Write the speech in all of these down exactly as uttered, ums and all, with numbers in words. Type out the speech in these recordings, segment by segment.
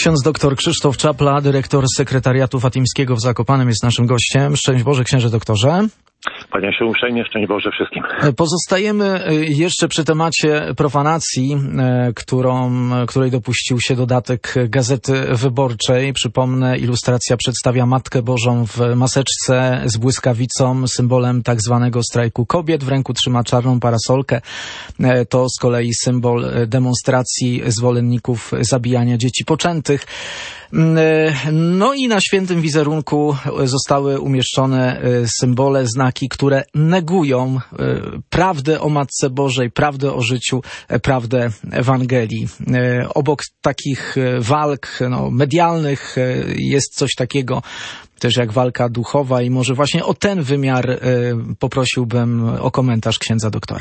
Ksiądz dr Krzysztof Czapla, dyrektor sekretariatu fatimskiego w Zakopanem, jest naszym gościem. Szczęść Boże, księże doktorze. Panie się uprzejmie, szczęść Boże wszystkim. Pozostajemy jeszcze przy temacie profanacji, którą, której dopuścił się dodatek Gazety Wyborczej. Przypomnę, ilustracja przedstawia Matkę Bożą w maseczce z błyskawicą, symbolem tak zwanego strajku kobiet. W ręku trzyma czarną parasolkę. To z kolei symbol demonstracji zwolenników zabijania dzieci poczętych. No i na świętym wizerunku zostały umieszczone symbole, znaki, które negują prawdę o Matce Bożej, prawdę o życiu, prawdę Ewangelii. Obok takich walk no, medialnych jest coś takiego też jak walka duchowa i może właśnie o ten wymiar poprosiłbym o komentarz księdza doktora.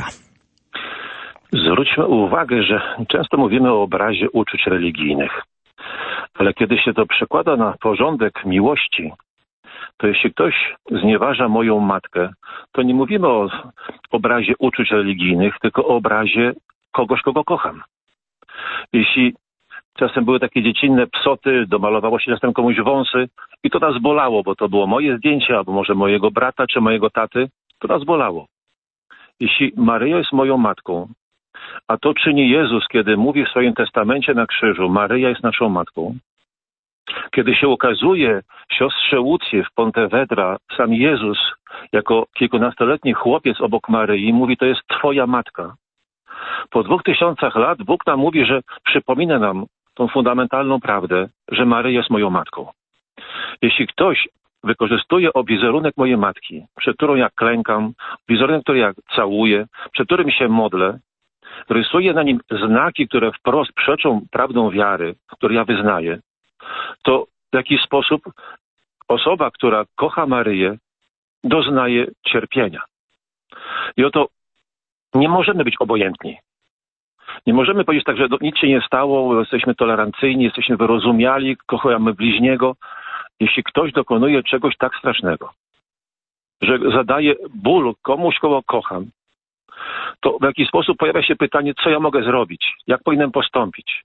Zwróćmy uwagę, że często mówimy o obrazie uczuć religijnych. Ale kiedy się to przekłada na porządek miłości, to jeśli ktoś znieważa moją matkę, to nie mówimy o obrazie uczuć religijnych, tylko o obrazie kogoś, kogo kocham. Jeśli czasem były takie dziecinne psoty, domalowało się czasem komuś wąsy i to nas bolało, bo to było moje zdjęcie, albo może mojego brata czy mojego taty, to nas bolało. Jeśli Maryja jest moją matką, a to czyni Jezus, kiedy mówi w swoim testamencie na krzyżu, Maryja jest naszą matką. Kiedy się ukazuje siostrze Łucji w Pontevedra, sam Jezus, jako kilkunastoletni chłopiec obok Maryi, mówi, to jest twoja matka. Po dwóch tysiącach lat Bóg nam mówi, że przypomina nam tą fundamentalną prawdę, że Maryja jest moją matką. Jeśli ktoś wykorzystuje o wizerunek mojej matki, przed którą ja klękam, wizerunek, który ja całuję, przed którym się modlę, rysuje na nim znaki, które wprost przeczą prawdą wiary, które ja wyznaję, to w jakiś sposób osoba, która kocha Maryję, doznaje cierpienia. I oto nie możemy być obojętni. Nie możemy powiedzieć tak, że nic się nie stało, jesteśmy tolerancyjni, jesteśmy wyrozumiali, kochamy bliźniego. Jeśli ktoś dokonuje czegoś tak strasznego, że zadaje ból komuś, kogo kocham, to w jakiś sposób pojawia się pytanie, co ja mogę zrobić, jak powinienem postąpić.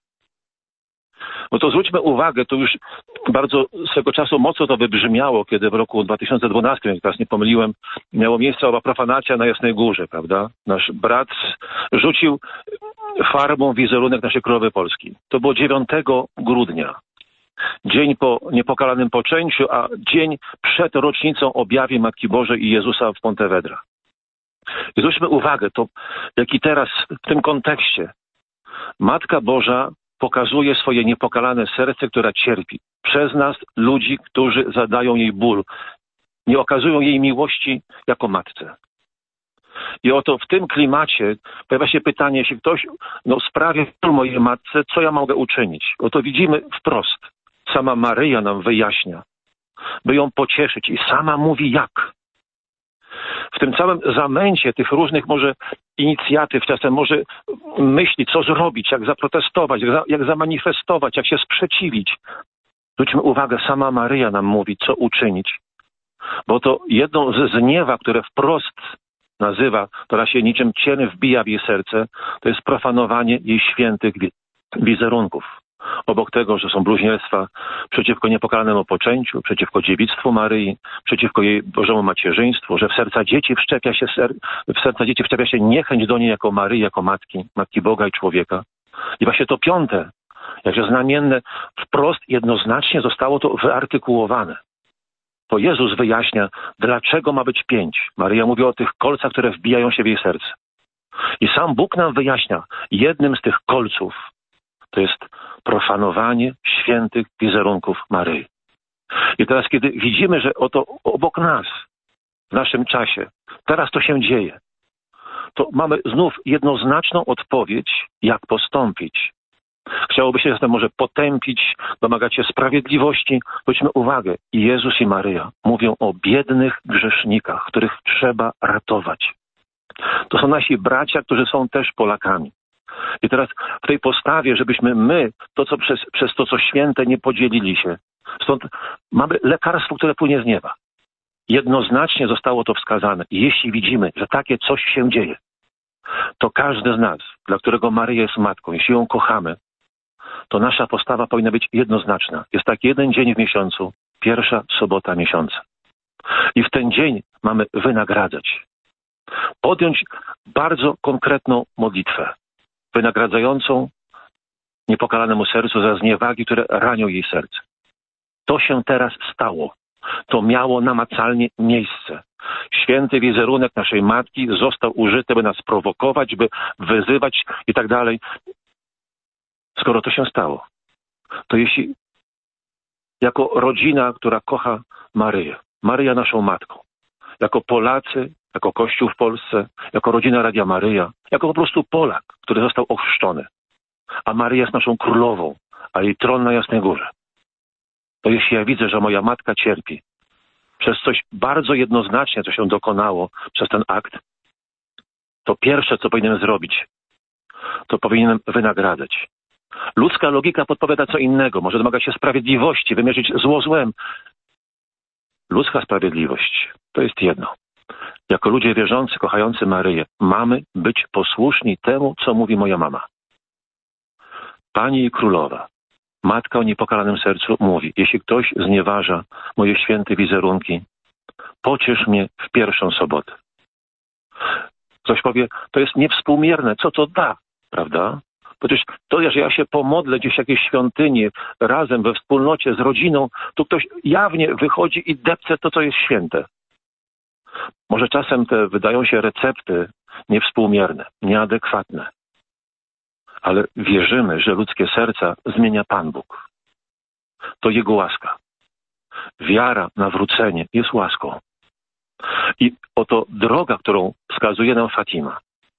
No to zwróćmy uwagę, to już bardzo swego czasu mocno to wybrzmiało, kiedy w roku dwa tysiące dwunastym, jak teraz nie pomyliłem, miało miejsce owa profanacja na Jasnej Górze, prawda? Nasz brat rzucił farbą wizerunek naszej Królowej Polski. To było dziewiątego grudnia. Dzień po niepokalanym poczęciu, a dzień przed rocznicą objawień Matki Bożej i Jezusa w Pontevedra. I zwróćmy uwagę, to jaki teraz w tym kontekście Matka Boża pokazuje swoje niepokalane serce, które cierpi. Przez nas, ludzi, którzy zadają jej ból. Nie okazują jej miłości jako matce. I oto w tym klimacie pojawia się pytanie, jeśli ktoś no, sprawia ból mojej matce, co ja mogę uczynić? Oto widzimy wprost. Sama Maryja nam wyjaśnia, by ją pocieszyć i sama mówi jak. W tym całym zamęcie tych różnych może inicjatyw, czasem może myśli, co zrobić, jak zaprotestować, jak, za, jak zamanifestować, jak się sprzeciwić. Zwróćmy uwagę, sama Maryja nam mówi, co uczynić. Bo to jedną ze zniewa, które wprost nazywa, która się niczym cień wbija w jej serce, to jest profanowanie jej świętych wizerunków. Obok tego, że są bluźnierstwa przeciwko niepokalanemu poczęciu, przeciwko dziewictwu Maryi, przeciwko jej Bożemu macierzyństwu, że w serca dzieci wszczepia się, ser... w serca dzieci wszczepia się niechęć do niej jako Maryi, jako matki, matki Boga i człowieka. I właśnie to piąte, jakże znamienne, wprost jednoznacznie zostało to wyartykułowane. To Jezus wyjaśnia, dlaczego ma być pięć. Maryja mówi o tych kolcach, które wbijają się w jej serce. I sam Bóg nam wyjaśnia, jednym z tych kolców to jest profanowanie świętych wizerunków Maryi. I teraz, kiedy widzimy, że oto obok nas, w naszym czasie, teraz to się dzieje, to mamy znów jednoznaczną odpowiedź, jak postąpić. Chciałoby się zatem może potępić, domagać się sprawiedliwości. Zwróćmy uwagę, i Jezus i Maryja mówią o biednych grzesznikach, których trzeba ratować. To są nasi bracia, którzy są też Polakami. I teraz w tej postawie, żebyśmy my, to co przez, przez to, co święte, nie podzielili się. Stąd mamy lekarstwo, które płynie z nieba. Jednoznacznie zostało to wskazane. I jeśli widzimy, że takie coś się dzieje, to każdy z nas, dla którego Maryja jest matką, jeśli ją kochamy, to nasza postawa powinna być jednoznaczna. Jest taki jeden dzień w miesiącu, pierwsza sobota miesiąca. I w ten dzień mamy wynagradzać. Podjąć bardzo konkretną modlitwę, wynagradzającą niepokalanemu sercu za zniewagi, które ranią jej serce. To się teraz stało. To miało namacalnie miejsce. Święty wizerunek naszej Matki został użyty, by nas prowokować, by wyzywać i tak dalej. Skoro to się stało, to jeśli jako rodzina, która kocha Maryję, Maryja naszą Matką, jako Polacy, jako Kościół w Polsce, jako rodzina Radia Maryja, jako po prostu Polak, który został ochrzczony, a Maryja jest naszą królową, a jej tron na Jasnej Górze, to jeśli ja widzę, że moja matka cierpi przez coś bardzo jednoznacznie, co się dokonało przez ten akt, to pierwsze, co powinienem zrobić, to powinienem wynagradzać. Ludzka logika podpowiada co innego. Może domagać się sprawiedliwości, wymierzyć zło złem. Ludzka sprawiedliwość to jest jedno. Jako ludzie wierzący, kochający Maryję, mamy być posłuszni temu, co mówi moja mama. Pani i Królowa, Matka o niepokalanym sercu mówi, jeśli ktoś znieważa moje święte wizerunki, pociesz mnie w pierwszą sobotę. Ktoś powie, to jest niewspółmierne, co to da, prawda? Przecież to, że ja się pomodlę gdzieś w jakiejś świątyni, razem, we wspólnocie, z rodziną, to ktoś jawnie wychodzi i depce to, co jest święte. Może czasem te wydają się recepty niewspółmierne, nieadekwatne. Ale wierzymy, że ludzkie serca zmienia Pan Bóg. To Jego łaska. Wiara, nawrócenie jest łaską. I oto droga, którą wskazuje nam Fatima,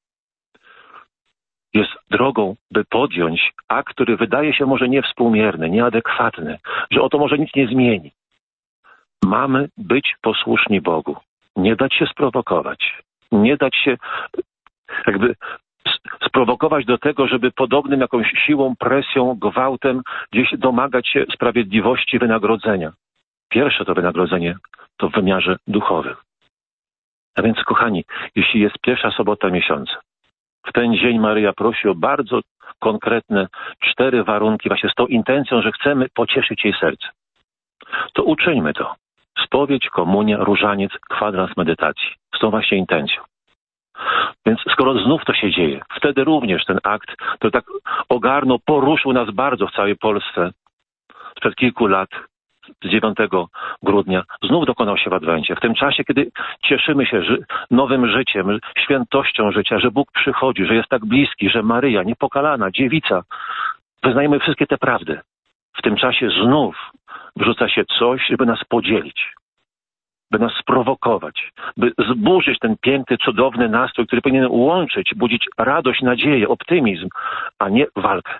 jest drogą, by podjąć akt, który wydaje się może niewspółmierny, nieadekwatny, że oto może nic nie zmieni. Mamy być posłuszni Bogu. Nie dać się sprowokować. Nie dać się jakby sprowokować do tego, żeby podobnym jakąś siłą, presją, gwałtem gdzieś domagać się sprawiedliwości, wynagrodzenia. Pierwsze to wynagrodzenie to w wymiarze duchowym. A więc, kochani, jeśli jest pierwsza sobota miesiąca, w ten dzień Maryja prosi o bardzo konkretne cztery warunki, właśnie z tą intencją, że chcemy pocieszyć jej serce. To uczyńmy to. Spowiedź, komunia, różaniec, kwadrans medytacji. Z tą właśnie intencją. Więc skoro znów to się dzieje, wtedy również ten akt, który tak ogarnął, poruszył nas bardzo w całej Polsce sprzed kilku lat, z dziewiątego grudnia, znów dokonał się w Adwencie. W tym czasie, kiedy cieszymy się ży- nowym życiem, świętością życia, że Bóg przychodzi, że jest tak bliski, że Maryja, niepokalana, dziewica, wyznajemy wszystkie te prawdy. W tym czasie znów wrzuca się coś, żeby nas podzielić, by nas sprowokować, by zburzyć ten piękny, cudowny nastrój, który powinien łączyć, budzić radość, nadzieję, optymizm, a nie walkę.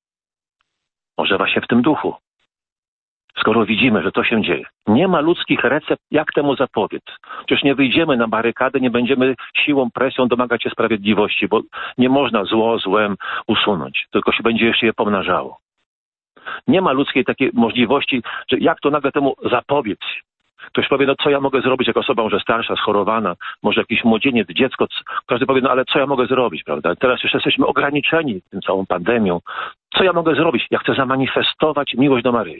Może właśnie w tym duchu. Skoro widzimy, że to się dzieje. Nie ma ludzkich recept, jak temu zapobiec. Przecież nie wyjdziemy na barykadę, nie będziemy siłą, presją domagać się sprawiedliwości, bo nie można zło złem usunąć, tylko się będzie jeszcze je pomnażało. Nie ma ludzkiej takiej możliwości, że jak to nagle temu zapobiec. Ktoś powie, no co ja mogę zrobić jako osoba może starsza, schorowana, może jakiś młodzieniec, dziecko. Każdy powie, no ale co ja mogę zrobić, prawda? Teraz już jesteśmy ograniczeni tym całą pandemią. Co ja mogę zrobić? Ja chcę zamanifestować miłość do Maryi.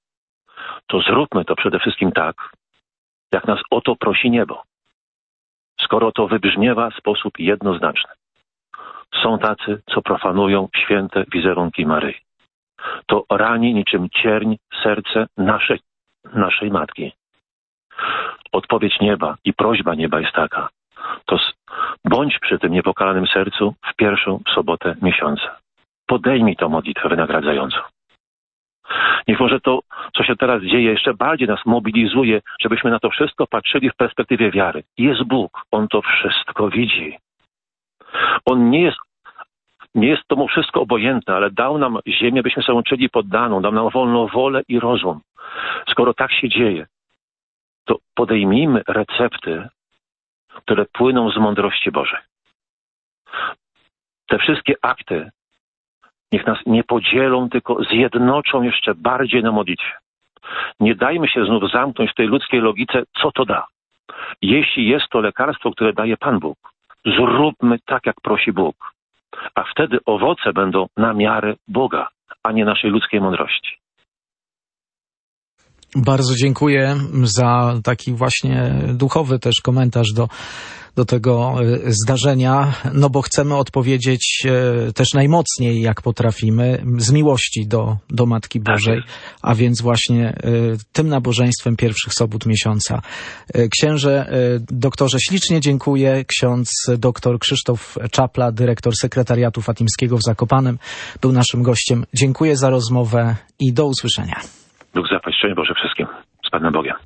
To zróbmy to przede wszystkim tak, jak nas o to prosi niebo. Skoro to wybrzmiewa w sposób jednoznaczny. Są tacy, co profanują święte wizerunki Maryi. To rani niczym cierń serce naszej, naszej Matki. Odpowiedź nieba i prośba nieba jest taka. To bądź przy tym niepokalanym sercu w pierwszą sobotę miesiąca. Podejmij tę modlitwę wynagradzającą. Niech może to, co się teraz dzieje, jeszcze bardziej nas mobilizuje, żebyśmy na to wszystko patrzyli w perspektywie wiary. Jest Bóg, On to wszystko widzi. On nie jest, nie jest to mu wszystko obojętne, ale dał nam ziemię, byśmy sobie uczyli poddaną, dał nam wolną wolę i rozum. Skoro tak się dzieje, to podejmijmy recepty, które płyną z mądrości Bożej. Te wszystkie akty niech nas nie podzielą, tylko zjednoczą jeszcze bardziej na modlitwie. Nie dajmy się znów zamknąć w tej ludzkiej logice, co to da. Jeśli jest to lekarstwo, które daje Pan Bóg, zróbmy tak, jak prosi Bóg. A wtedy owoce będą na miarę Boga, a nie naszej ludzkiej mądrości. Bardzo dziękuję za taki właśnie duchowy też komentarz do, do tego zdarzenia, no bo chcemy odpowiedzieć też najmocniej, jak potrafimy, z miłości do, do Matki Bożej, a więc właśnie tym nabożeństwem pierwszych sobót miesiąca. Księże doktorze, ślicznie dziękuję. Ksiądz doktor Krzysztof Czapla, dyrektor sekretariatu fatimskiego w Zakopanem, był naszym gościem. Dziękuję za rozmowę i do usłyszenia. Bóg zapłać. Szczęść Boże wszystkim. Z Panem Bogiem.